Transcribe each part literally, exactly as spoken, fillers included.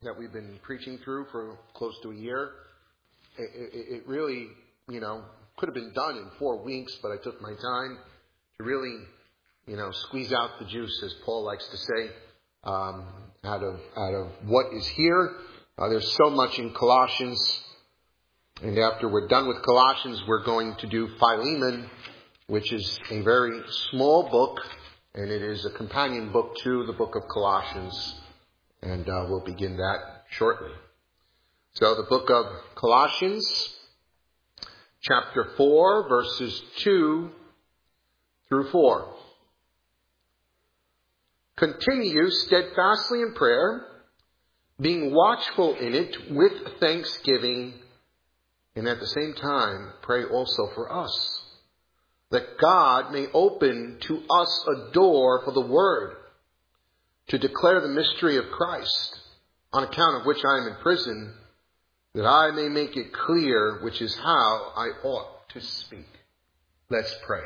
that we've been preaching through for close to a year. It, it, it really, you know, could have been done in four weeks, but I took my time to really, you know, squeeze out the juice, as Paul likes to say, um, out of out of what is here. Uh, there's so much in Colossians, and after we're done with Colossians, we're going to do Philemon, which is a very small book, and it is a companion book to the book of Colossians, and uh, we'll begin that shortly. So the book of Colossians, chapter four, verses two through four. Continue steadfastly in prayer, being watchful in it with thanksgiving, and at the same time pray also for us, that God may open to us a door for the word, to declare the mystery of Christ, on account of which I am in prison, that I may make it clear which is how I ought to speak. Let's pray.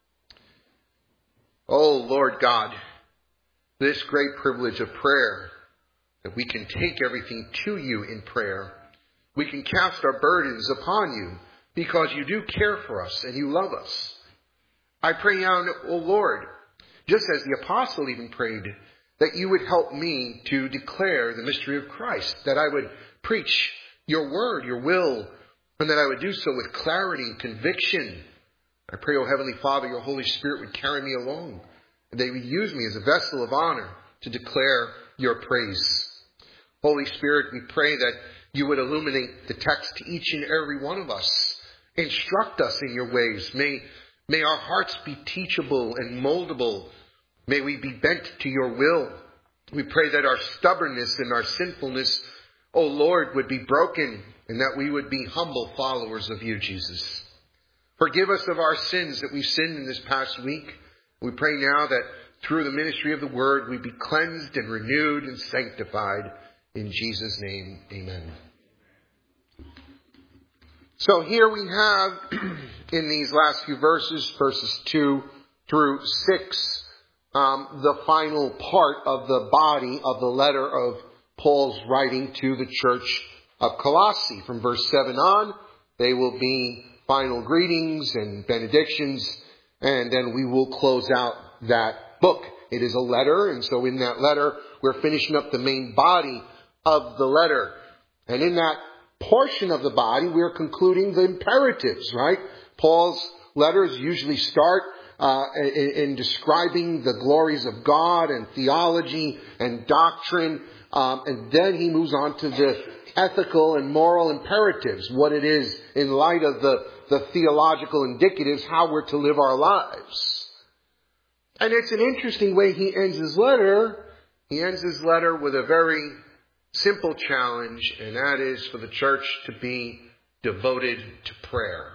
Oh, Lord God, this great privilege of prayer, that we can take everything to you in prayer. We can cast our burdens upon you because you do care for us and you love us. I pray now, O Lord, just as the apostle even prayed, that you would help me to declare the mystery of Christ, that I would preach your word, your will, and that I would do so with clarity and conviction. I pray, O Heavenly Father, your Holy Spirit would carry me along, and that you would use me as a vessel of honor to declare your praise. Holy Spirit, we pray that you would illuminate the text to each and every one of us. Instruct us in your ways. May, may our hearts be teachable and moldable. May we be bent to your will. We pray that our stubbornness and our sinfulness, O Lord, would be broken, and that we would be humble followers of you, Jesus. Forgive us of our sins that we've sinned in this past week. We pray now that through the ministry of the word, we be cleansed and renewed and sanctified. In Jesus' name, amen. So here we have, in these last few verses, verses two through six, um, the final part of the body of the letter of Paul's writing to the church of Colossae. From verse seven on, they will be final greetings and benedictions, and then we will close out that book. It is a letter, and so in that letter, we're finishing up the main body of the letter. And in that portion of the body, we're concluding the imperatives, right? Paul's letters usually start uh, in, in describing the glories of God and theology and doctrine. Um, and then he moves on to the ethical and moral imperatives, what it is in light of the, the theological indicatives, how we're to live our lives. And it's an interesting way he ends his letter. He ends his letter with a very simple challenge, and that is for the church to be devoted to prayer.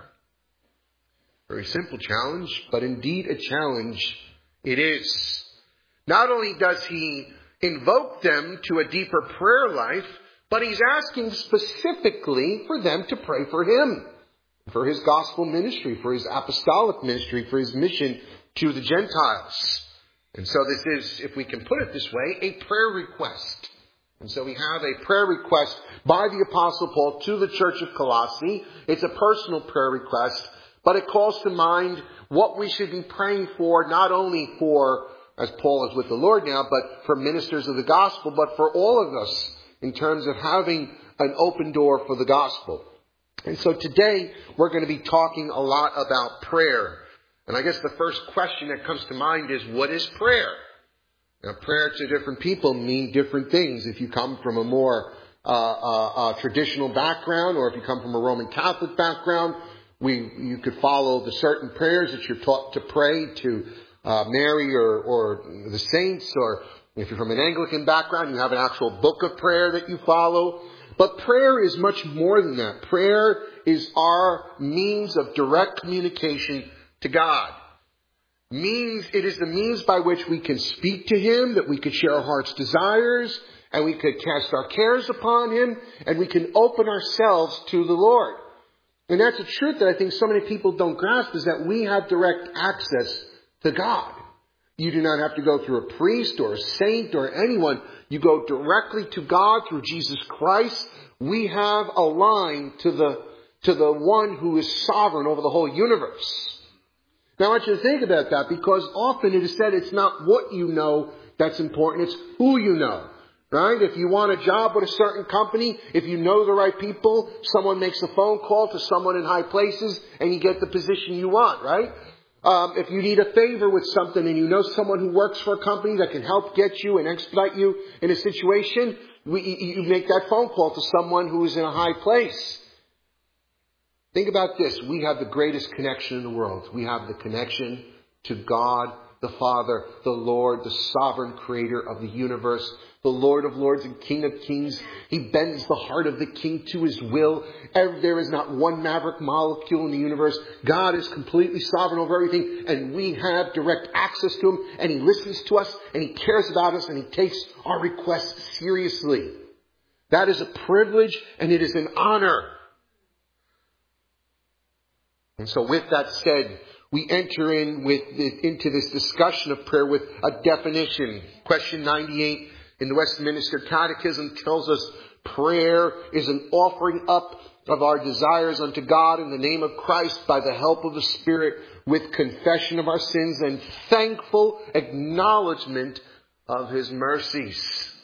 Very simple challenge, but indeed a challenge it is. Not only does he invoke them to a deeper prayer life, but he's asking specifically for them to pray for him, for his gospel ministry, for his apostolic ministry, for his mission to the Gentiles. And so this is, if we can put it this way, a prayer request. And so we have a prayer request by the Apostle Paul to the church of Colossae. It's a personal prayer request, but it calls to mind what we should be praying for, not only for, as Paul is with the Lord now, but for ministers of the gospel, but for all of us in terms of having an open door for the gospel. And so today we're going to be talking a lot about prayer. And I guess the first question that comes to mind is, what is prayer? Now, prayer to different people mean different things. If you come from a more uh, uh, uh, traditional background, or if you come from a Roman Catholic background, we you could follow the certain prayers that you're taught to pray to uh, Mary or, or the saints. Or if you're from an Anglican background, you have an actual book of prayer that you follow. But prayer is much more than that. Prayer is our means of direct communication to God. Means it is the means by which we can speak to him, that we could share our heart's desires, and we could cast our cares upon him, and we can open ourselves to the Lord. And that's a truth that I think so many people don't grasp, is that we have direct access to God. You do not have to go through a priest or a saint or anyone. You go directly to God through Jesus Christ. We have a line to the, to the one who is sovereign over the whole universe. Now I want you to think about that, because often it is said it's not what you know that's important, it's who you know. Right? If you want a job with a certain company, if you know the right people, someone makes a phone call to someone in high places and you get the position you want, right? Um, if you need a favor with something and you know someone who works for a company that can help get you and expedite you in a situation, we, you make that phone call to someone who is in a high place. Think about this. We have the greatest connection in the world. We have the connection to God, the Father, the Lord, the sovereign creator of the universe, the Lord of lords and King of kings. He bends the heart of the king to his will. There is not one maverick molecule in the universe. God is completely sovereign over everything, and we have direct access to him, and he listens to us, and he cares about us, and he takes our requests seriously. That is a privilege, and it is an honor. And so with that said, we enter in with the, into this discussion of prayer with a definition. Question ninety-eight in the Westminster Catechism tells us prayer is an offering up of our desires unto God in the name of Christ by the help of the Spirit, with confession of our sins and thankful acknowledgement of his mercies.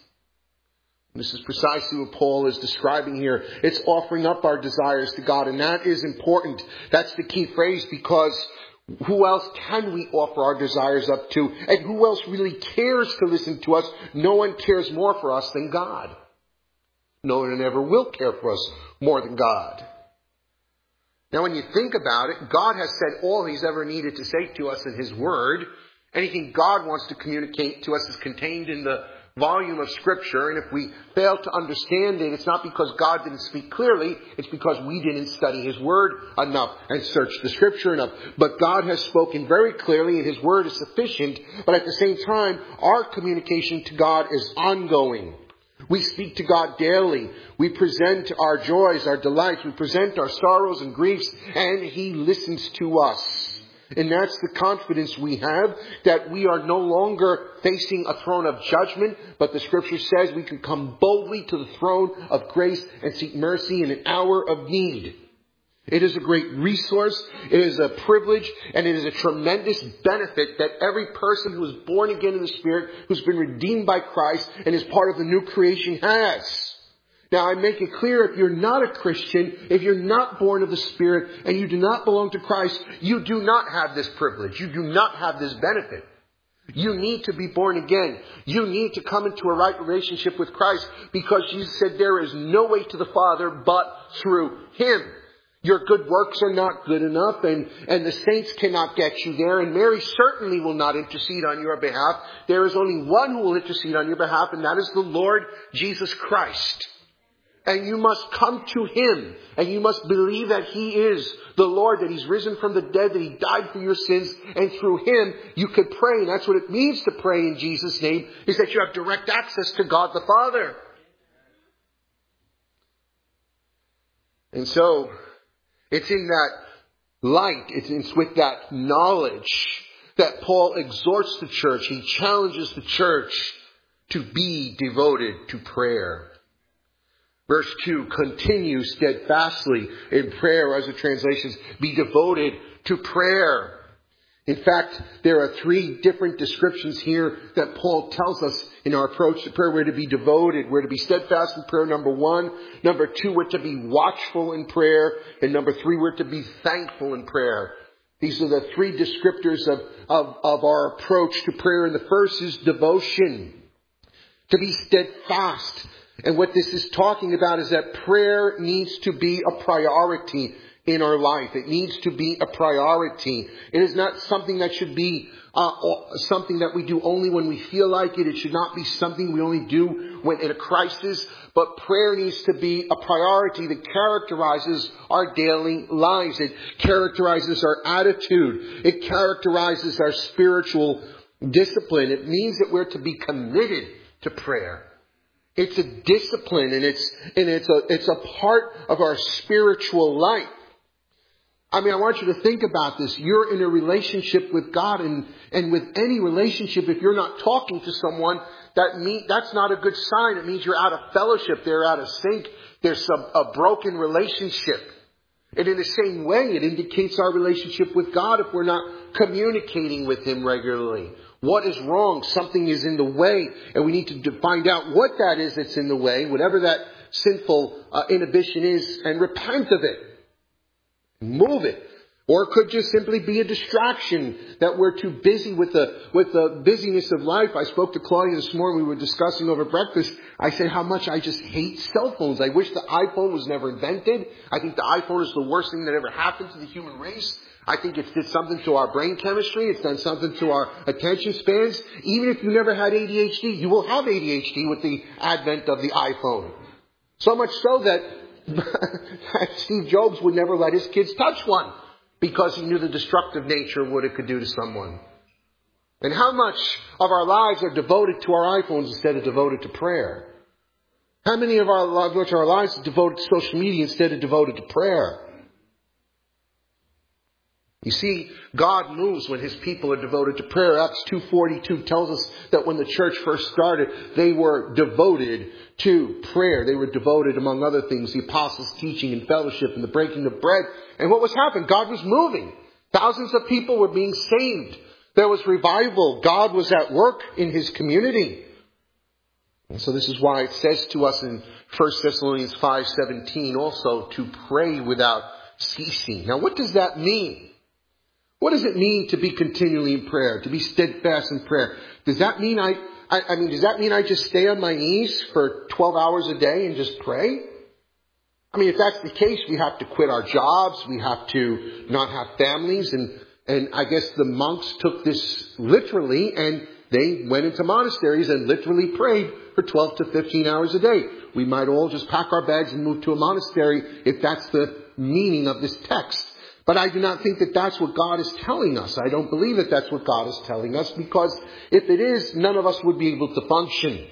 This is precisely what Paul is describing here. It's offering up our desires to God, and that is important. That's the key phrase, because who else can we offer our desires up to? And who else really cares to listen to us? No one cares more for us than God. No one ever will care for us more than God. Now when you think about it, God has said all he's ever needed to say to us in his word. Anything God wants to communicate to us is contained in the volume of Scripture, and if we fail to understand it, it's not because God didn't speak clearly, it's because we didn't study his word enough and search the Scripture enough. But God has spoken very clearly, and his word is sufficient, but at the same time, our communication to God is ongoing. We speak to God daily. We present our joys, our delights, we present our sorrows and griefs, and he listens to us. And that's the confidence we have, that we are no longer facing a throne of judgment, but the Scripture says we can come boldly to the throne of grace and seek mercy in an hour of need. It is a great resource, it is a privilege, and it is a tremendous benefit that every person who is born again in the Spirit, who's been redeemed by Christ and is part of the new creation has. Now, I make it clear, if you're not a Christian, if you're not born of the Spirit, and you do not belong to Christ, you do not have this privilege. You do not have this benefit. You need to be born again. You need to come into a right relationship with Christ, because Jesus said there is no way to the Father but through him. Your good works are not good enough, and, and the saints cannot get you there, and Mary certainly will not intercede on your behalf. There is only one who will intercede on your behalf, and that is the Lord Jesus Christ. And you must come to him, and you must believe that he is the Lord, that he's risen from the dead, that he died for your sins, and through him you could pray. And that's what it means to pray in Jesus' name, is that you have direct access to God the Father. And so, it's in that light, it's with that knowledge that Paul exhorts the church. He challenges the church to be devoted to prayer. Verse two, continue steadfastly in prayer, as the translations, be devoted to prayer. In fact, there are three different descriptions here that Paul tells us in our approach to prayer. We're to be devoted. We're to be steadfast in prayer, number one. Number two, we're to be watchful in prayer. And number three, we're to be thankful in prayer. These are the three descriptors of, of, of our approach to prayer. And the first is devotion. To be steadfast. And what this is talking about is that prayer needs to be a priority in our life. It needs to be a priority. It is not something that should be uh, something that we do only when we feel like it. It should not be something we only do when in a crisis. But prayer needs to be a priority that characterizes our daily lives. It characterizes our attitude. It characterizes our spiritual discipline. It means that we're to be committed to prayer. It's a discipline, and it's and it's a it's a part of our spiritual life. I mean, I want you to think about this. You're in a relationship with God, and, and with any relationship, if you're not talking to someone, that mean, that's not a good sign. It means you're out of fellowship. They're out of sync. There's some, a broken relationship. And in the same way, it indicates our relationship with God if we're not communicating with Him regularly. What is wrong? Something is in the way, and we need to find out what that is that's in the way, whatever that sinful uh, inhibition is, and repent of it. Move it. Or it could just simply be a distraction that we're too busy with the with the busyness of life. I spoke to Claudia this morning. We were discussing over breakfast. I said how much I just hate cell phones. I wish the iPhone was never invented. I think the iPhone is the worst thing that ever happened to the human race. I think it's did something to our brain chemistry. It's done something to our attention spans. Even if you never had A D H D, you will have A D H D with the advent of the iPhone. So much so that Steve Jobs would never let his kids touch one because he knew the destructive nature of what it could do to someone. And how much of our lives are devoted to our iPhones instead of devoted to prayer? How many of our lives, which our lives are devoted to social media instead of devoted to prayer? You see, God moves when His people are devoted to prayer. Acts two forty-two tells us that when the church first started, they were devoted to prayer. They were devoted, among other things, the apostles' teaching and fellowship and the breaking of bread. And what was happening? God was moving. Thousands of people were being saved. There was revival. God was at work in His community. And so this is why it says to us in First Thessalonians five seventeen also to pray without ceasing. Now, what does that mean? What does it mean to be continually in prayer, to be steadfast in prayer? Does that mean I, I, I mean, does that mean I just stay on my knees for twelve hours a day and just pray? I mean, if that's the case, we have to quit our jobs. We have to not have families. And, and I guess the monks took this literally, and they went into monasteries and literally prayed for twelve to fifteen hours a day. We might all just pack our bags and move to a monastery if that's the meaning of this text. But I do not think that that's what God is telling us. I don't believe that that's what God is telling us, because if it is, none of us would be able to function.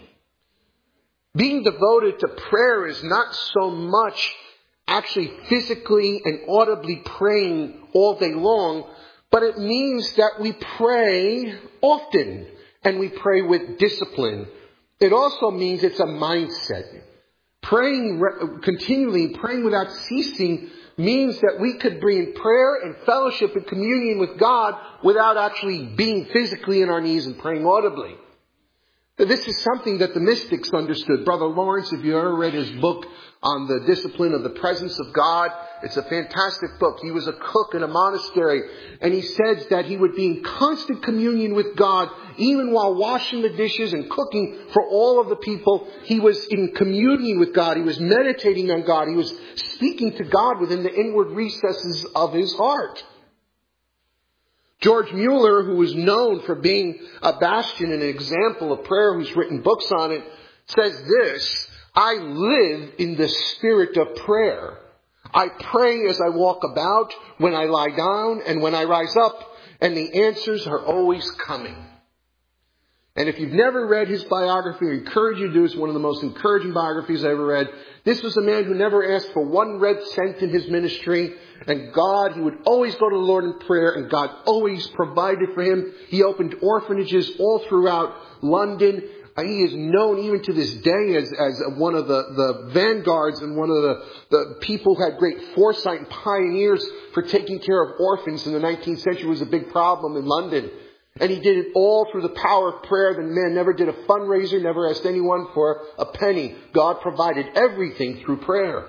Being devoted to prayer is not so much actually physically and audibly praying all day long, but it means that we pray often and we pray with discipline. It also means it's a mindset. Praying continually, praying without ceasing, means that we could bring in prayer and fellowship and communion with God without actually being physically in our knees and praying audibly. This is something that the mystics understood. Brother Lawrence, if you ever read his book on the discipline of the presence of God, it's a fantastic book. He was a cook in a monastery, and he says that he would be in constant communion with God even while washing the dishes and cooking for all of the people. He was in communion with God. He was meditating on God. He was speaking to God within the inward recesses of his heart. George Mueller, who was known for being a bastion and an example of prayer, who's written books on it, says this: I live in the spirit of prayer. I pray as I walk about, when I lie down, and when I rise up, and the answers are always coming. And if you've never read his biography, I encourage you to do. It's one of the most encouraging biographies I ever read. This was a man who never asked for one red cent in his ministry. And God, he would always go to the Lord in prayer, and God always provided for him. He opened orphanages all throughout London. He is known even to this day as, as one of the, the vanguards and one of the, the people who had great foresight and pioneers for taking care of orphans in the nineteenth century. It was a big problem in London. And he did it all through the power of prayer. The man never did a fundraiser, never asked anyone for a penny. God provided everything through prayer.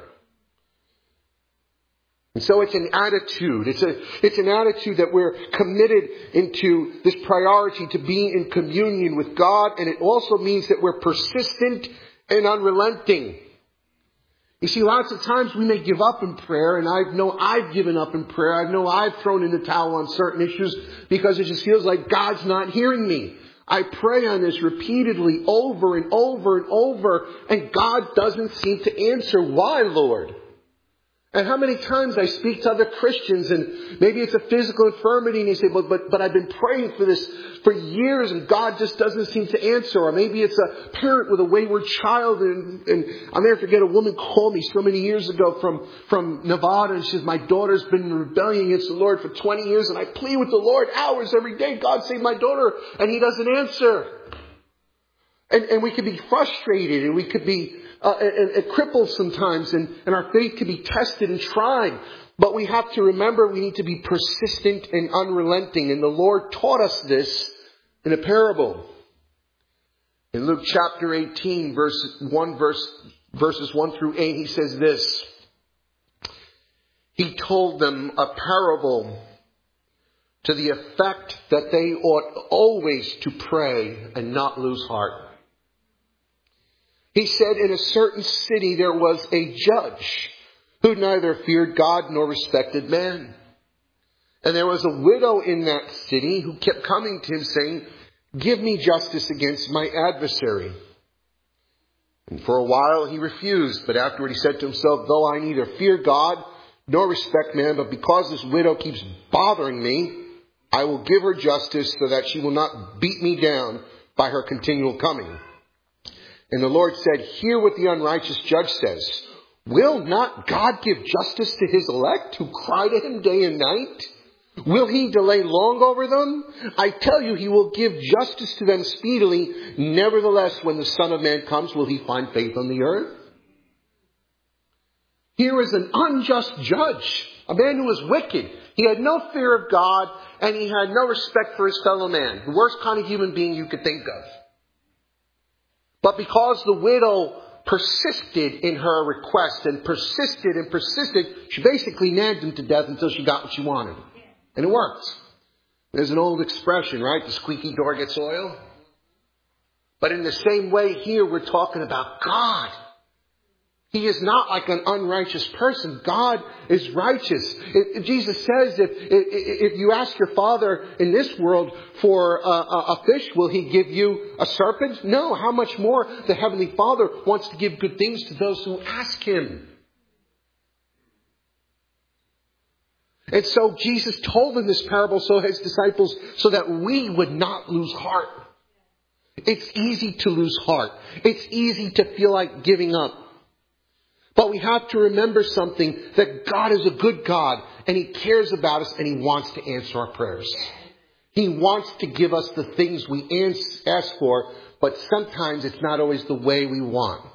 And so it's an attitude. It's a, it's an attitude that we're committed into this priority to being in communion with God. And it also means that we're persistent and unrelenting. You see, lots of times we may give up in prayer, and I know I've given up in prayer. I know I've thrown in the towel on certain issues because it just feels like God's not hearing me. I pray on this repeatedly over and over and over, and God doesn't seem to answer. Why, Lord? And how many times I speak to other Christians, and maybe it's a physical infirmity, and they say, but, but, but I've been praying for this for years and God just doesn't seem to answer. Or maybe it's a parent with a wayward child, and, and I'll never forget, a woman called me so many years ago from, from Nevada, and she says, my daughter's been in rebellion against the Lord for twenty years, and I plead with the Lord hours every day, God save my daughter, and He doesn't answer. And, and we could be frustrated, and we could be uh, and, and crippled sometimes, and, and our faith could be tested and tried. But we have to remember we need to be persistent and unrelenting. And the Lord taught us this in a parable. In Luke chapter eighteen, verse one, verse, verses one through eight, He says this. He told them a parable to the effect that they ought always to pray and not lose heart. He said, in a certain city there was a judge who neither feared God nor respected man. And there was a widow in that city who kept coming to him saying, give me justice against my adversary. And for a while he refused, but afterward he said to himself, though I neither fear God nor respect man, but because this widow keeps bothering me, I will give her justice so that she will not beat me down by her continual coming. And the Lord said, hear what the unrighteous judge says. Will not God give justice to His elect who cry to Him day and night? Will He delay long over them? I tell you, He will give justice to them speedily. Nevertheless, when the Son of Man comes, will He find faith on the earth? Here is an unjust judge, a man who was wicked. He had no fear of God, and he had no respect for his fellow man. The worst kind of human being you could think of. But because the widow persisted in her request and persisted and persisted, she basically nagged him to death until she got what she wanted. And it worked. There's an old expression, right? The squeaky door gets oil. But in the same way here, we're talking about God. He is not like an unrighteous person. God is righteous. It, it, Jesus says, if, if, if you ask your Father in this world for a, a, a fish, will He give you a serpent? No. How much more the Heavenly Father wants to give good things to those who ask Him. And so Jesus told in this parable, so His disciples, so that we would not lose heart. It's easy to lose heart. It's easy to feel like giving up. But we have to remember something, that God is a good God, and He cares about us, and He wants to answer our prayers. He wants to give us the things we ask for, but sometimes it's not always the way we want.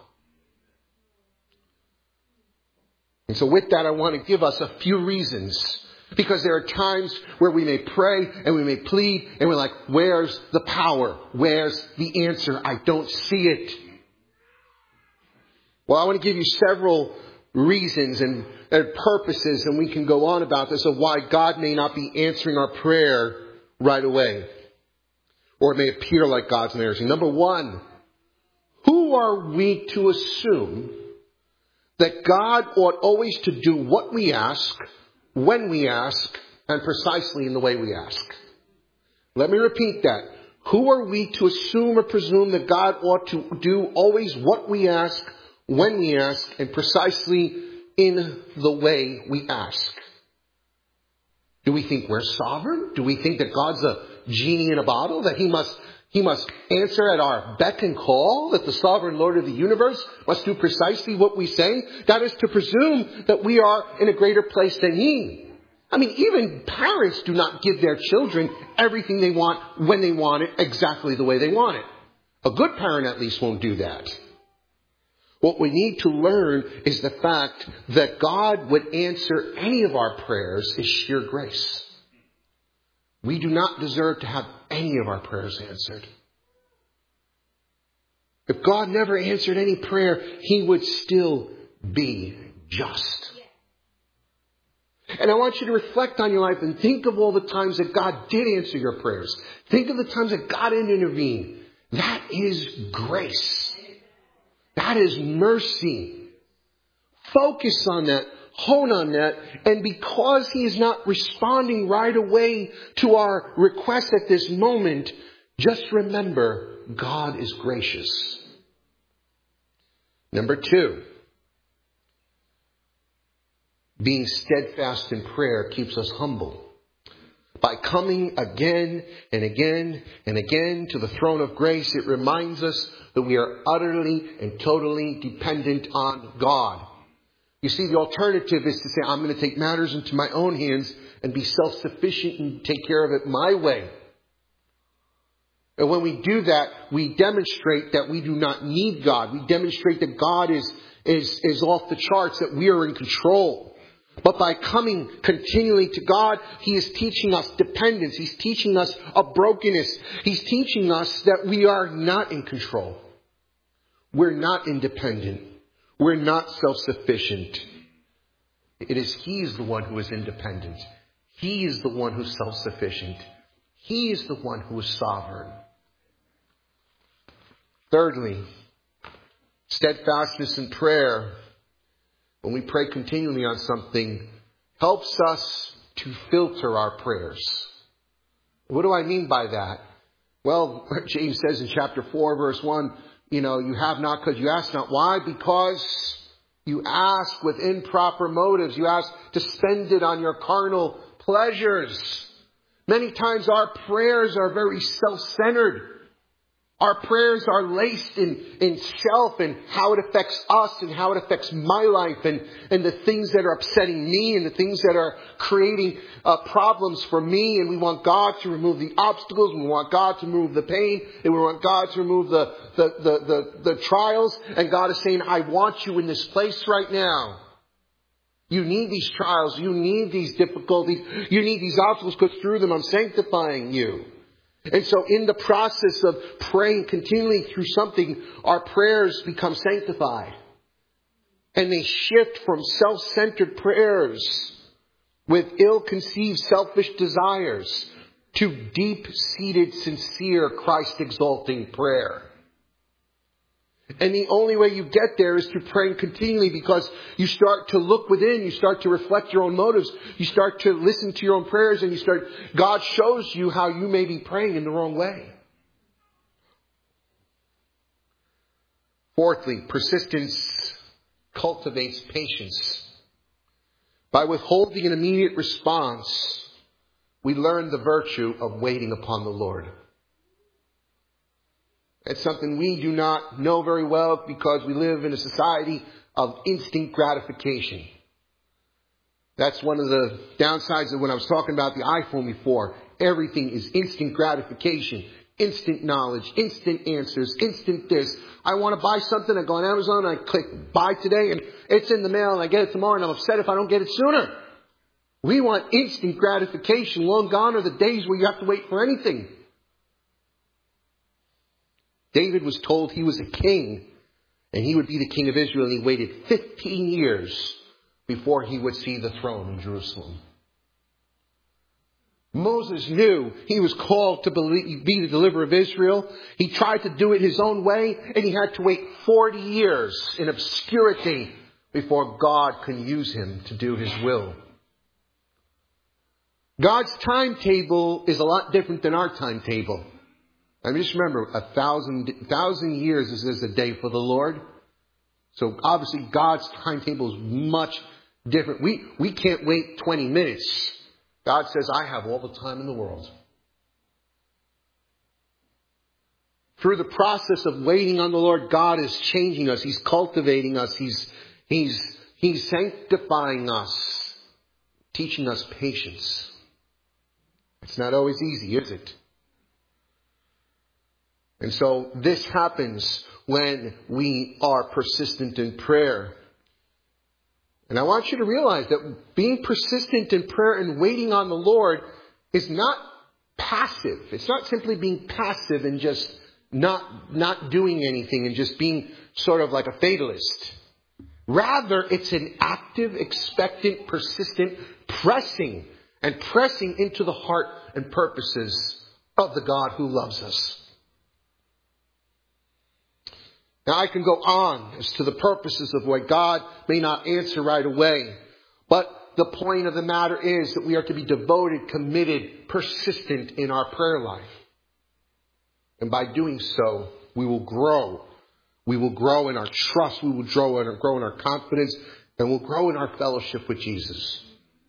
And so with that, I want to give us a few reasons. Because there are times where we may pray and we may plead, and we're like, where's the power? Where's the answer? I don't see it. Well, I want to give you several reasons and, and purposes, and we can go on about this, of why God may not be answering our prayer right away. Or it may appear like God's not answering. Number one, who are we to assume that God ought always to do what we ask, when we ask, and precisely in the way we ask? Let me repeat that. Who are we to assume or presume that God ought to do always what we ask, when we ask, and precisely in the way we ask? Do we think we're sovereign? Do we think that God's a genie in a bottle? That He must, He must answer at our beck and call? That the sovereign Lord of the universe must do precisely what we say? That is to presume that we are in a greater place than He. I mean, even parents do not give their children everything they want, when they want it, exactly the way they want it. A good parent at least won't do that. What we need to learn is the fact that God would answer any of our prayers is sheer grace. We do not deserve to have any of our prayers answered. If God never answered any prayer, He would still be just. And I want you to reflect on your life and think of all the times that God did answer your prayers. Think of the times that God intervened. That is grace. That is mercy. Focus on that. Hone on that. And because He is not responding right away to our request at this moment, just remember, God is gracious. Number two, Being steadfast in prayer keeps us humble. By coming again and again and again to the throne of grace, it reminds us that we are utterly and totally dependent on God. You see, the alternative is to say, I'm going to take matters into my own hands and be self-sufficient and take care of it my way. And when we do that, we demonstrate that we do not need God. We demonstrate that God is, is, is off the charts, that we are in control. But by coming continually to God, He is teaching us dependence. He's teaching us a brokenness. He's teaching us that we are not in control. We're not independent. We're not self-sufficient. It is He is the one who is independent. He is the one who's self-sufficient. He is the one who is sovereign. Thirdly, steadfastness in prayer, when we pray continually on something, helps us to filter our prayers. What do I mean by that? Well, James says in chapter four, verse one, you know, you have not because you ask not. Why? Because you ask with improper motives. You ask to spend it on your carnal pleasures. Many times our prayers are very self-centered. Our prayers are laced in, in self and how it affects us and how it affects my life and, and the things that are upsetting me and the things that are creating uh, problems for me. And we want God to remove the obstacles. And we want God to remove the pain. And we want God to remove the, the, the, the, the trials. And God is saying, I want you in this place right now. You need these trials. You need these difficulties. You need these obstacles because through them I'm sanctifying you. And so in the process of praying continually through something, our prayers become sanctified. And they shift from self-centered prayers with ill-conceived selfish desires to deep-seated, sincere, Christ-exalting prayer. And the only way you get there is through praying continually, because you start to look within, you start to reflect your own motives, you start to listen to your own prayers, and you start, God shows you how you may be praying in the wrong way. Fourthly, persistence cultivates patience. By withholding an immediate response, we learn the virtue of waiting upon the Lord. It's something we do not know very well because we live in a society of instant gratification. That's one of the downsides of when I was talking about the iPhone before. Everything is instant gratification, instant knowledge, instant answers, instant this. I want to buy something. I go on Amazon and I click buy today and it's in the mail and I get it tomorrow and I'm upset if I don't get it sooner. We want instant gratification. Long gone are the days where you have to wait for anything. David was told he was a king and he would be the king of Israel, and he waited fifteen years before he would see the throne in Jerusalem. Moses knew he was called to be the deliverer of Israel. He tried to do it his own way, and he had to wait forty years in obscurity before God could use him to do His will. God's timetable is a lot different than our timetable. I mean, just remember, a thousand, thousand years is as a day for the Lord. So obviously God's timetable is much different. We, we can't wait twenty minutes. God says, I have all the time in the world. Through the process of waiting on the Lord, God is changing us. He's cultivating us. He's, he's, He's sanctifying us, teaching us patience. It's not always easy, is it? And so this happens when we are persistent in prayer. And I want you to realize that being persistent in prayer and waiting on the Lord is not passive. It's not simply being passive and just not, not doing anything and just being sort of like a fatalist. Rather, it's an active, expectant, persistent pressing and pressing into the heart and purposes of the God who loves us. Now, I can go on as to the purposes of why God may not answer right away. But the point of the matter is that we are to be devoted, committed, persistent in our prayer life. And by doing so, we will grow. We will grow in our trust. We will grow in our, grow in our confidence. And we'll grow in our fellowship with Jesus.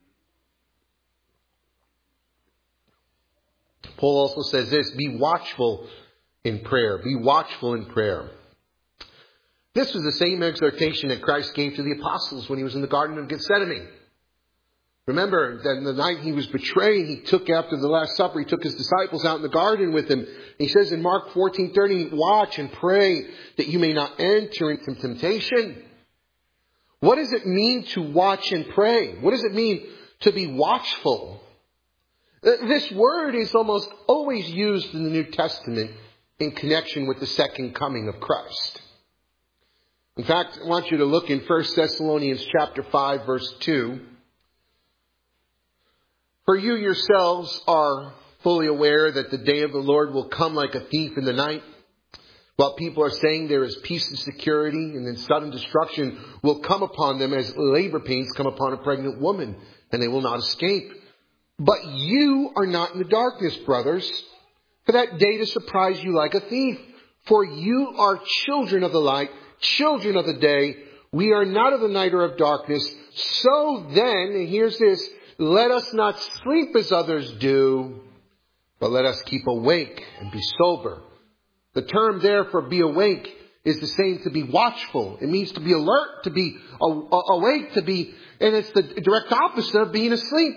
Paul also says this, be watchful in prayer. Be watchful in prayer. This was the same exhortation that Christ gave to the apostles when he was in the Garden of Gethsemane. Remember that the night he was betrayed, he took after the Last Supper, he took his disciples out in the garden with him. He says in Mark fourteen thirty, watch and pray that you may not enter into temptation. What does it mean to watch and pray? What does it mean to be watchful? This word is almost always used in the New Testament in connection with the second coming of Christ. In fact, I want you to look in First Thessalonians chapter five, verse two. For you yourselves are fully aware that the day of the Lord will come like a thief in the night. While people are saying there is peace and security, and then sudden destruction will come upon them as labor pains come upon a pregnant woman, and they will not escape. But you are not in the darkness, brothers, for that day to surprise you like a thief. For you are children of the light, children of the day. We are not of the night or of darkness. So then, and here's this, let us not sleep as others do, but let us keep awake and be sober. The term there for be awake is the same to be watchful. It means to be alert, to be awake, to be, and it's the direct opposite of being asleep.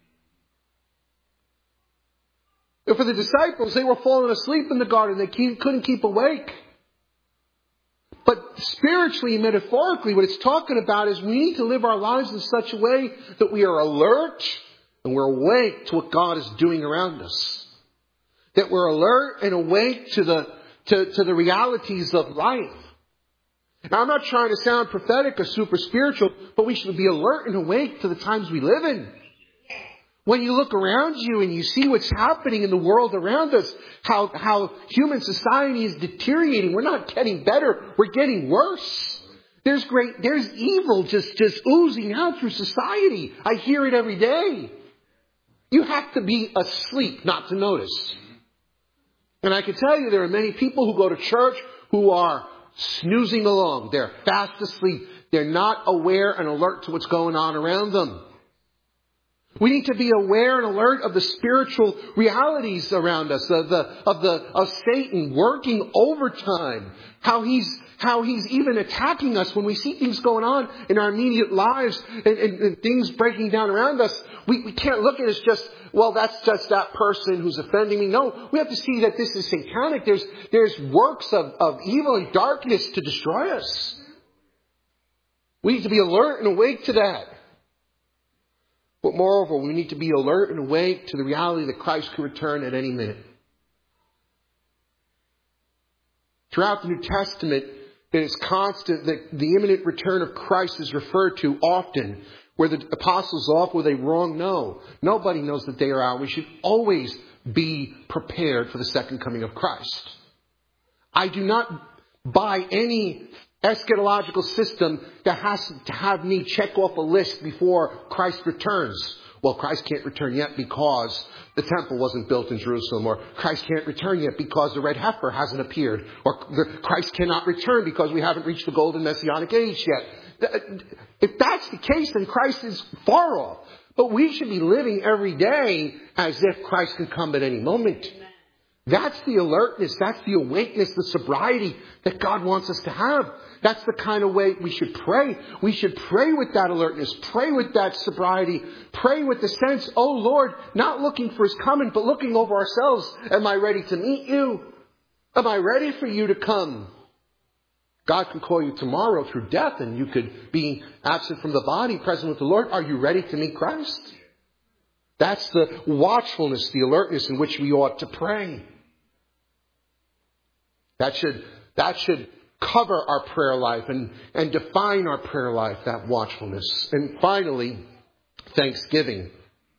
For the disciples, they were falling asleep in the garden. They couldn't keep awake. But spiritually, metaphorically, what it's talking about is we need to live our lives in such a way that we are alert and we're awake to what God is doing around us. That we're alert and awake to the, to, to the realities of life. Now, I'm not trying to sound prophetic or super spiritual, but we should be alert and awake to the times we live in. When you look around you and you see what's happening in the world around us, how, how human society is deteriorating, we're not getting better, we're getting worse. There's great, there's evil just, just oozing out through society. I hear it every day. You have to be asleep not to notice. And I can tell you there are many people who go to church who are snoozing along. They're fast asleep. They're not aware and alert to what's going on around them. We need to be aware and alert of the spiritual realities around us, of the, of the, of Satan working overtime, how he's, how he's even attacking us when we see things going on in our immediate lives and, and, and things breaking down around us. We, we can't look at it as just, well, that's just that person who's offending me. No, we have to see that this is satanic. There's, there's works of, of evil and darkness to destroy us. We need to be alert and awake to that. But moreover, we need to be alert and awake to the reality that Christ could return at any minute. Throughout the New Testament, it is constant that the imminent return of Christ is referred to often. Where the apostles off, were they wrong? No. Nobody knows the day or hour. We should always be prepared for the second coming of Christ. I do not buy any eschatological system that has to have me check off a list before Christ returns. Well, Christ can't return yet because the temple wasn't built in Jerusalem, or Christ can't return yet because the red heifer hasn't appeared, or Christ cannot return because we haven't reached the golden messianic age yet. If that's the case, then Christ is far off. But we should be living every day as if Christ can come at any moment. That's the alertness, that's the awakeness, the sobriety that God wants us to have. That's the kind of way we should pray. We should pray with that alertness, pray with that sobriety, pray with the sense, oh Lord, not looking for His coming, but looking over ourselves. Am I ready to meet you? Am I ready for you to come? God can call you tomorrow through death and you could be absent from the body, present with the Lord. Are you ready to meet Christ? That's the watchfulness, the alertness in which we ought to pray. That should, that should cover our prayer life and, and define our prayer life, that watchfulness. And finally, thanksgiving.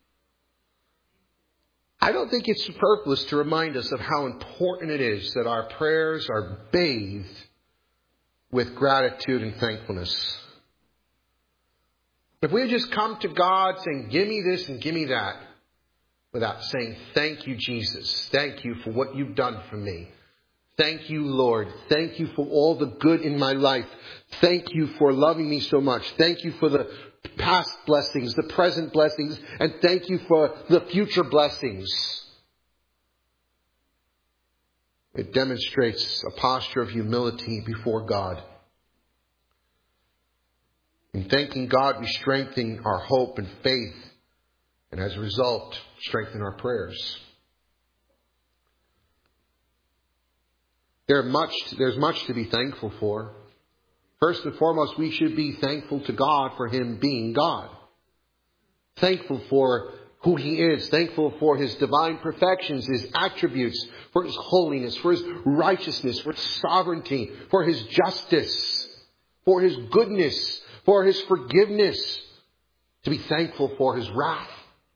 I don't think it's superfluous to remind us of how important it is that our prayers are bathed with gratitude and thankfulness. If we just come to God saying, give me this and give me that, without saying, thank you, Jesus. Thank you for what you've done for me. Thank you, Lord. Thank you for all the good in my life. Thank you for loving me so much. Thank you for the past blessings, the present blessings, and thank you for the future blessings. It demonstrates a posture of humility before God. In thanking God, we strengthen our hope and faith, and as a result, strengthen our prayers. There much, there's much to be thankful for. First and foremost, we should be thankful to God for Him being God. Thankful for who He is. Thankful for His divine perfections, His attributes, for His holiness, for His righteousness, for His sovereignty, for His justice, for His goodness, for His forgiveness. To be thankful for His wrath.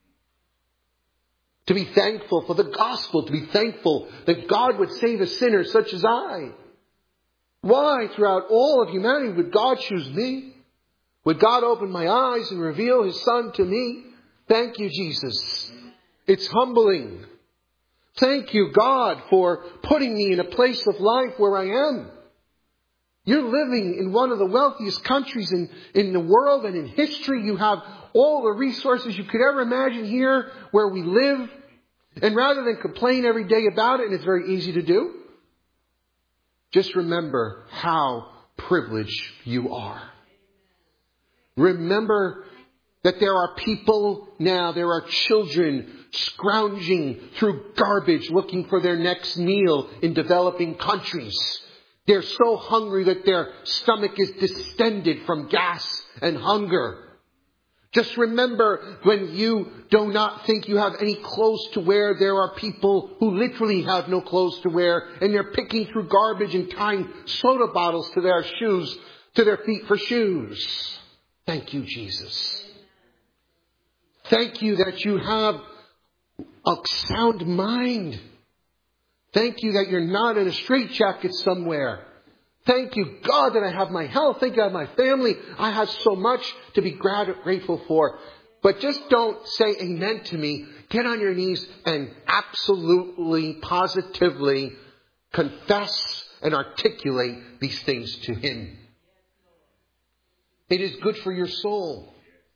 To be thankful for the gospel. To be thankful that God would save a sinner such as I. Why, throughout all of humanity, would God choose me? Would God open my eyes and reveal His Son to me? Thank you, Jesus. It's humbling. Thank you, God, for putting me in a place of life where I am. You're living in one of the wealthiest countries in, in the world and in history. You have all the resources you could ever imagine here where we live. And rather than complain every day about it, and it's very easy to do, just remember how privileged you are. Remember that there are people now, there are children scrounging through garbage looking for their next meal in developing countries. They're so hungry that their stomach is distended from gas and hunger. Just remember, when you do not think you have any clothes to wear, there are people who literally have no clothes to wear, and they're picking through garbage and tying soda bottles to their shoes, to their feet for shoes. Thank you, Jesus. Thank you that you have a sound mind. Thank you that you're not in a straitjacket somewhere. Thank you, God, that I have my health. Thank you, I have my family. I have so much to be grateful for. But just don't say amen to me. Get on your knees and absolutely, positively confess and articulate these things to Him. It is good for your soul.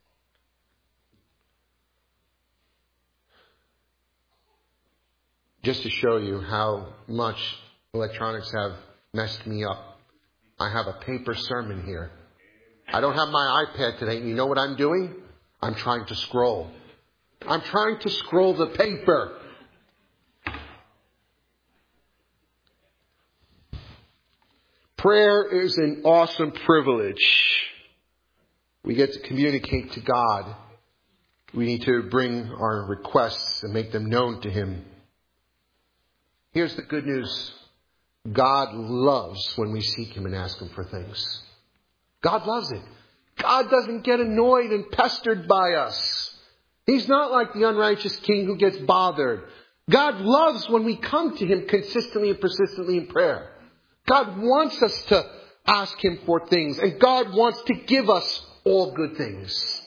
Just to show you how much electronics have messed me up, I have a paper sermon here. I don't have my iPad today. You know what I'm doing? I'm trying to scroll. I'm trying to scroll the paper. Prayer is an awesome privilege. We get to communicate to God. We need to bring our requests and make them known to Him. Here's the good news. God loves when we seek Him and ask Him for things. God loves it. God doesn't get annoyed and pestered by us. He's not like the unrighteous king who gets bothered. God loves when we come to Him consistently and persistently in prayer. God wants us to ask Him for things, and God wants to give us all good things.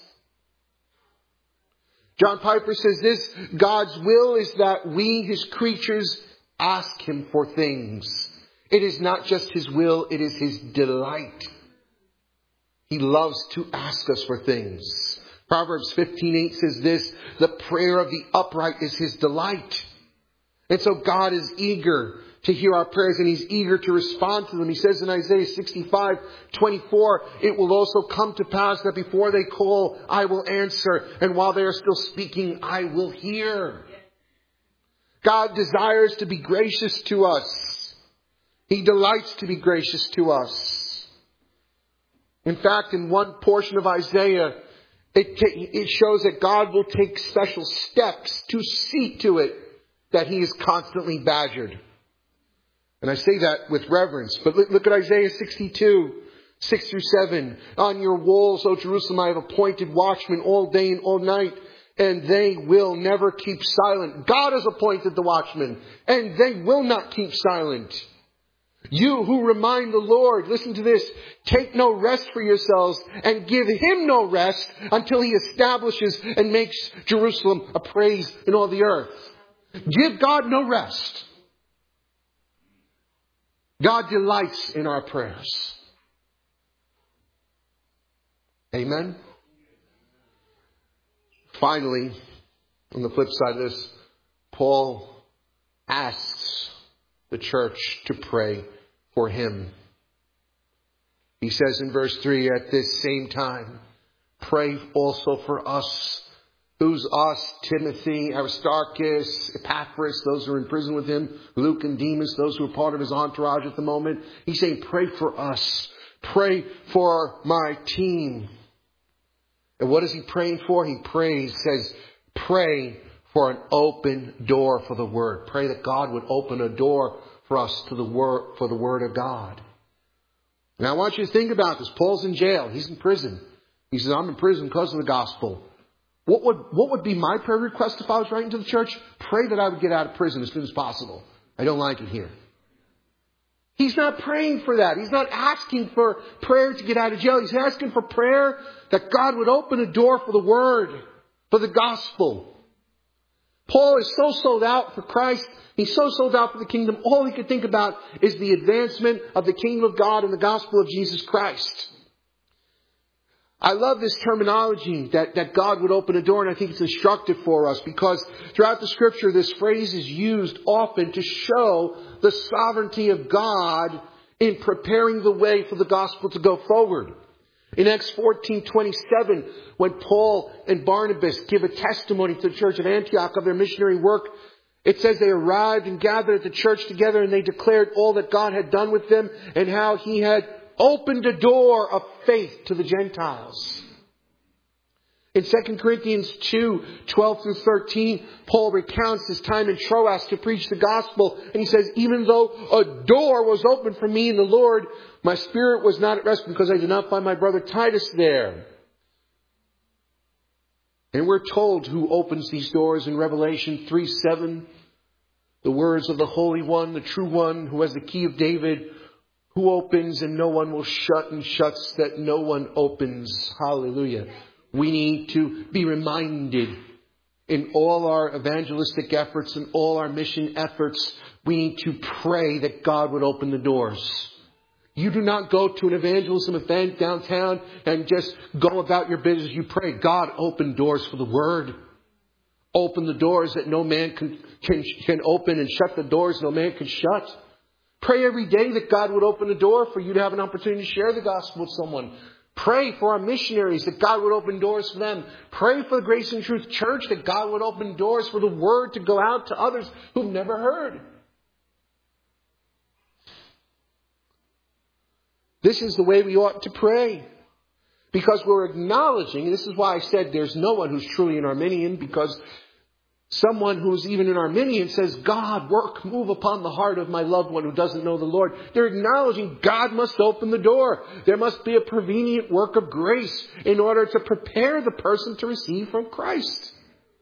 John Piper says this: God's will is that we, His creatures, ask Him for things. It is not just His will, it is His delight. He loves to ask us for things. Proverbs fifteen eight says this: the prayer of the upright is His delight. And so God is eager to hear our prayers, and He's eager to respond to them. He says in Isaiah sixty-five twenty-four, it will also come to pass that before they call, I will answer. And while they are still speaking, I will hear. God desires to be gracious to us. He delights to be gracious to us. In fact, in one portion of Isaiah, it, t- it shows that God will take special steps to see to it that He is constantly badgered. And I say that with reverence. But look, look at Isaiah sixty-two, six through seven. On your walls, O Jerusalem, I have appointed watchmen all day and all night, and they will never keep silent. God has appointed the watchmen, and they will not keep silent. You who remind the Lord, listen to this, take no rest for yourselves and give Him no rest until He establishes and makes Jerusalem a praise in all the earth. Give God no rest. God delights in our prayers. Amen? Finally, on the flip side of this, Paul asks the church to pray for him. He says in verse three, at this same time, pray also for us. Who's us? Timothy, Aristarchus, Epaphras, those who are in prison with him, Luke and Demas, those who are part of his entourage at the moment. He's saying, pray for us. Pray for my team. And what is he praying for? He prays, says, pray for an open door for the word. Pray that God would open a door for us to the word, for the word of God. Now I want you to think about this. Paul's in jail. He's in prison. He says, I'm in prison because of the gospel. What would, what would be my prayer request if I was writing to the church? Pray that I would get out of prison as soon as possible. I don't like it here. He's not praying for that. He's not asking for prayer to get out of jail. He's asking for prayer that God would open a door for the word, for the gospel. Paul is so sold out for Christ. He's so sold out for the kingdom. All he could think about is the advancement of the kingdom of God and the gospel of Jesus Christ. I love this terminology that, that God would open a door, and I think it's instructive for us because throughout the scripture this phrase is used often to show the sovereignty of God in preparing the way for the gospel to go forward. In Acts fourteen twenty-seven, when Paul and Barnabas give a testimony to the church of Antioch of their missionary work, it says they arrived and gathered at the church together and they declared all that God had done with them and how he had opened a door of faith to the Gentiles. In Second Corinthians two, twelve through thirteen, Paul recounts his time in Troas to preach the gospel. And he says, even though a door was opened for me in the Lord, my spirit was not at rest because I did not find my brother Titus there. And we're told who opens these doors in Revelation three seven. The words of the Holy One, the true one, who has the key of David, who opens and no one will shut, and shuts that no one opens. Hallelujah. We need to be reminded in all our evangelistic efforts and all our mission efforts, we need to pray that God would open the doors. You do not go to an evangelism event downtown and just go about your business. You pray, God, open doors for the word. Open the doors that no man can, can, can open, and shut the doors no man can shut. Pray every day that God would open a door for you to have an opportunity to share the gospel with someone. Pray for our missionaries that God would open doors for them. Pray for the Grace and Truth Church that God would open doors for the word to go out to others who've never heard. This is the way we ought to pray. Because we're acknowledging, and this is why I said there's no one who's truly an Arminian, because someone who's even an Arminian says, God, work, move upon the heart of my loved one who doesn't know the Lord. They're acknowledging God must open the door. There must be a prevenient work of grace in order to prepare the person to receive from Christ.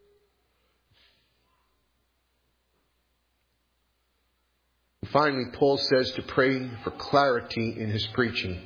And finally, Paul says to pray for clarity in his preaching.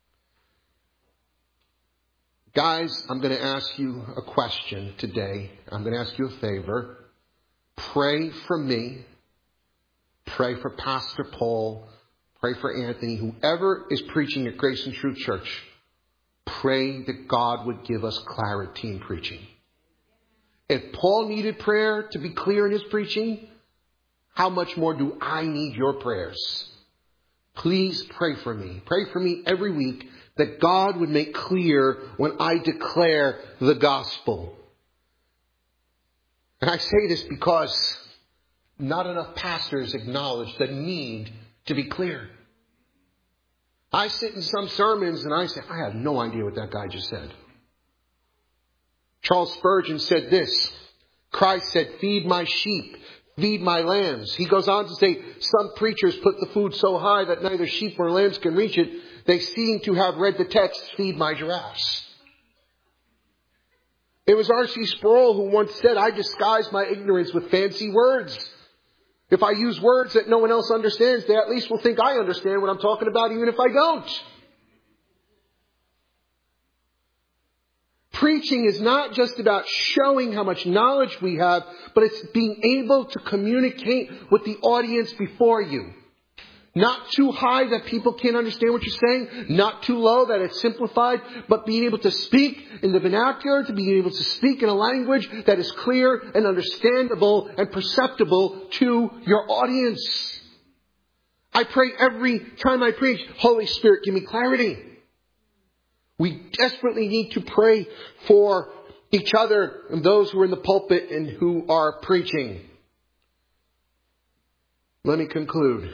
Guys, I'm going to ask you a question today. I'm going to ask you a favor. Pray for me. Pray for Pastor Paul. Pray for Anthony. Whoever is preaching at Grace and Truth Church, pray that God would give us clarity in preaching. If Paul needed prayer to be clear in his preaching, how much more do I need your prayers? Please pray for me. Pray for me every week that God would make clear when I declare the gospel. And I say this because not enough pastors acknowledge the need to be clear. I sit in some sermons and I say, I have no idea what that guy just said. Charles Spurgeon said this. Christ said, feed my sheep, feed my lambs. He goes on to say, some preachers put the food so high that neither sheep nor lambs can reach it. They seem to have read the text, feed my giraffes. It was R C Sproul who once said, I disguise my ignorance with fancy words. If I use words that no one else understands, they at least will think I understand what I'm talking about, even if I don't. Preaching is not just about showing how much knowledge we have, but it's being able to communicate with the audience before you. Not too high that people can't understand what you're saying. Not too low that it's simplified. But being able to speak in the vernacular, to be able to speak in a language that is clear and understandable and perceptible to your audience. I pray every time I preach, Holy Spirit, give me clarity. We desperately need to pray for each other and those who are in the pulpit and who are preaching. Let me conclude.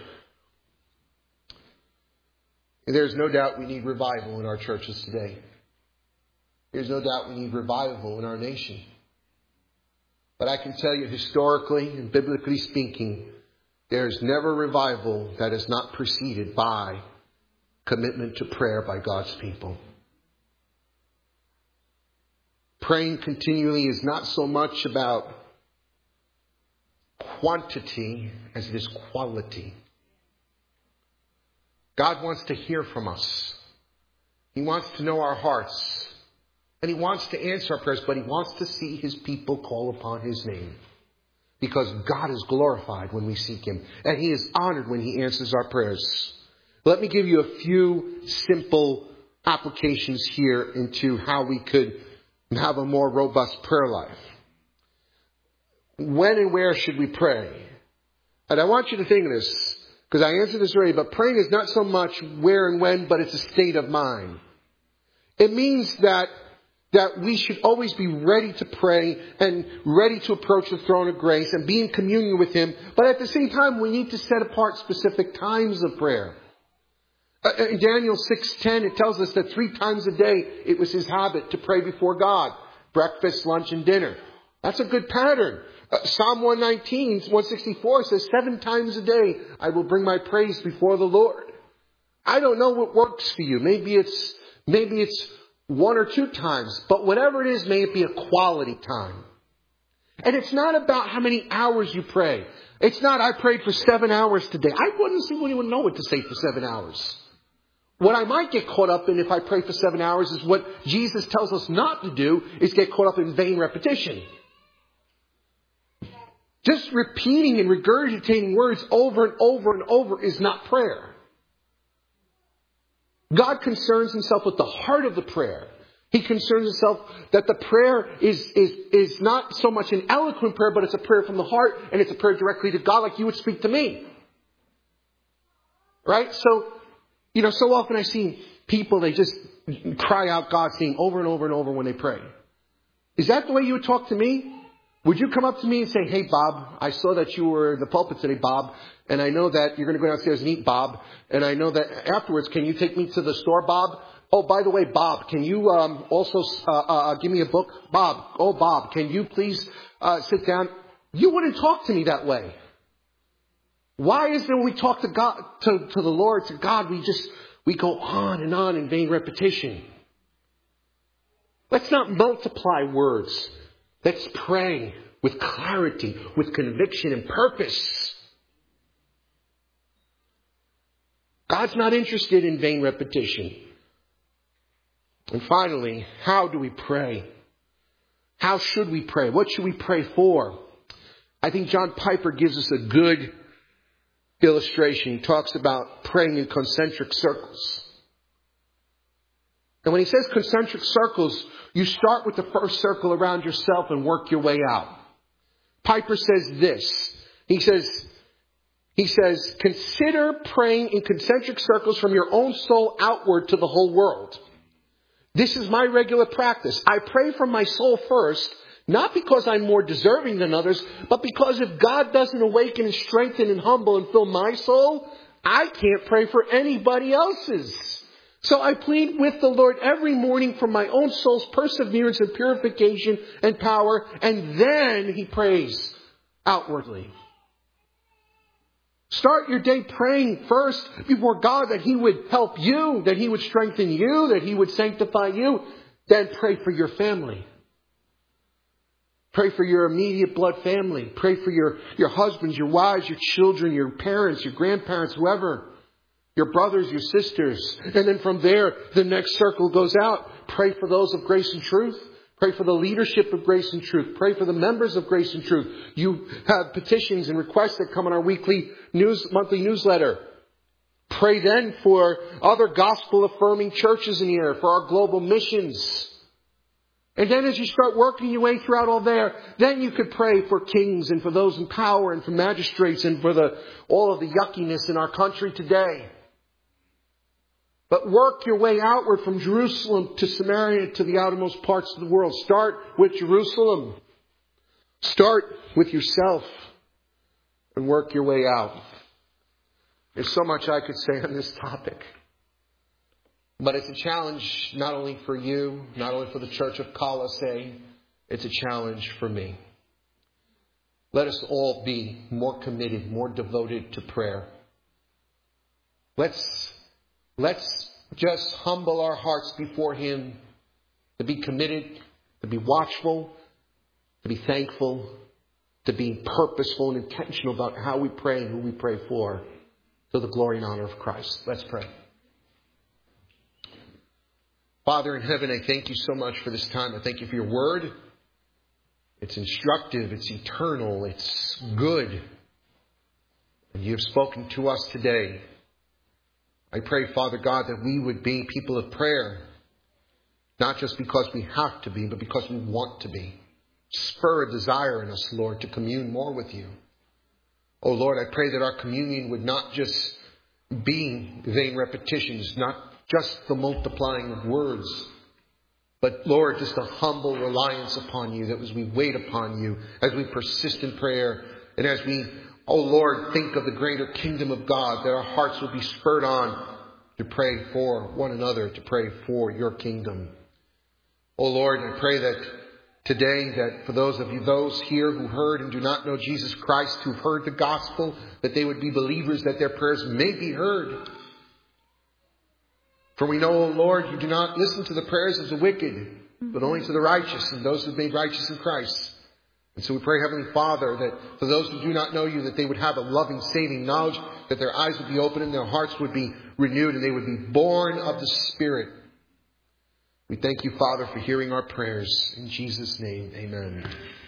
There's no doubt we need revival in our churches today. There's no doubt we need revival in our nation. But I can tell you historically and biblically speaking, there's never revival that is not preceded by commitment to prayer by God's people. Praying continually is not so much about quantity as it is quality. God wants to hear from us. He wants to know our hearts. And He wants to answer our prayers, but He wants to see His people call upon His name. Because God is glorified when we seek Him. And He is honored when He answers our prayers. Let me give you a few simple applications here into how we could have a more robust prayer life. When and where should we pray? And I want you to think of this, because I answered this already, but praying is not so much where and when, but it's a state of mind. It means that that we should always be ready to pray and ready to approach the throne of grace and be in communion with Him. But at the same time, we need to set apart specific times of prayer. In Daniel six ten, it tells us that three times a day it was his habit to pray before God. Breakfast, lunch, and dinner. That's a good pattern. Uh, Psalm one nineteen, one sixty-four says, seven times a day I will bring my praise before the Lord. I don't know what works for you. Maybe it's, maybe it's one or two times. But whatever it is, may it be a quality time. And it's not about how many hours you pray. It's not, I prayed for seven hours today. I wouldn't see anyone know what to say for seven hours. What I might get caught up in if I pray for seven hours is what Jesus tells us not to do, is get caught up in vain repetition. Just repeating and regurgitating words over and over and over is not prayer. God concerns Himself with the heart of the prayer. He concerns Himself that the prayer is, is, is not so much an eloquent prayer, but it's a prayer from the heart, and it's a prayer directly to God like you would speak to me. Right? So, you know, so often I see people, they just cry out God's name over and over and over when they pray. Is that the way you would talk to me? Would you come up to me and say, hey, Bob, I saw that you were in the pulpit today, Bob, and I know that you're going to go downstairs and eat, Bob, and I know that afterwards, can you take me to the store, Bob? Oh, by the way, Bob, can you um, also uh, uh, give me a book? Bob, oh, Bob, can you please uh, sit down? You wouldn't talk to me that way. Why is it when we talk to God, to, to the Lord, to God, we just, we go on and on in vain repetition? Let's not multiply words. Let's pray with clarity, with conviction and purpose. God's not interested in vain repetition. And finally, how do we pray? How should we pray? What should we pray for? I think John Piper gives us a good illustration. He talks about praying in concentric circles. And when he says concentric circles, you start with the first circle around yourself and work your way out. Piper says this. He says, he says, consider praying in concentric circles from your own soul outward to the whole world. This is my regular practice. I pray from my soul first, not because I'm more deserving than others, but because if God doesn't awaken and strengthen and humble and fill my soul, I can't pray for anybody else's. So I plead with the Lord every morning for my own soul's perseverance and purification and power, and then He prays outwardly. Start your day praying first before God that He would help you, that He would strengthen you, that He would sanctify you. Then pray for your family. Pray for your immediate blood family. Pray for your, your husbands, your wives, your children, your parents, your grandparents, whoever. Your brothers, your sisters. And then from there, the next circle goes out. Pray for those of Grace and Truth. Pray for the leadership of Grace and Truth. Pray for the members of Grace and Truth. You have petitions and requests that come in our weekly news, monthly newsletter. Pray then for other gospel-affirming churches in here, for our global missions. And then as you start working your way throughout all there, then you could pray for kings and for those in power and for magistrates and for the all of the yuckiness in our country today. But work your way outward from Jerusalem to Samaria to the outermost parts of the world. Start with Jerusalem. Start with yourself and work your way out. There's so much I could say on this topic. But it's a challenge not only for you, not only for the Church of Colossae, it's a challenge for me. Let us all be more committed, more devoted to prayer. Let's, let's just humble our hearts before Him, to be committed, to be watchful, to be thankful, to be purposeful and intentional about how we pray and who we pray for, to the glory and honor of Christ. Let's pray. Father in heaven, I thank you so much for this time. I thank you for your word. It's instructive. It's eternal. It's good. And you have spoken to us today. I pray, Father God, that we would be people of prayer. Not just because we have to be, but because we want to be. Spur a desire in us, Lord, to commune more with you. Oh, Lord, I pray that our communion would not just be vain repetitions, not just the multiplying of words, but Lord, just a humble reliance upon you, that as we wait upon you, as we persist in prayer, and as we, oh Lord, think of the greater kingdom of God, that our hearts will be spurred on to pray for one another, to pray for your kingdom. Oh Lord, I pray that today, that for those of you, those here who heard and do not know Jesus Christ, who've heard the gospel, that they would be believers, that their prayers may be heard. For we know, O Lord, you do not listen to the prayers of the wicked, but only to the righteous and those who have been made righteous in Christ. And so we pray, Heavenly Father, that for those who do not know you, that they would have a loving, saving knowledge, that their eyes would be open and their hearts would be renewed and they would be born of the Spirit. We thank you, Father, for hearing our prayers. In Jesus' name, amen.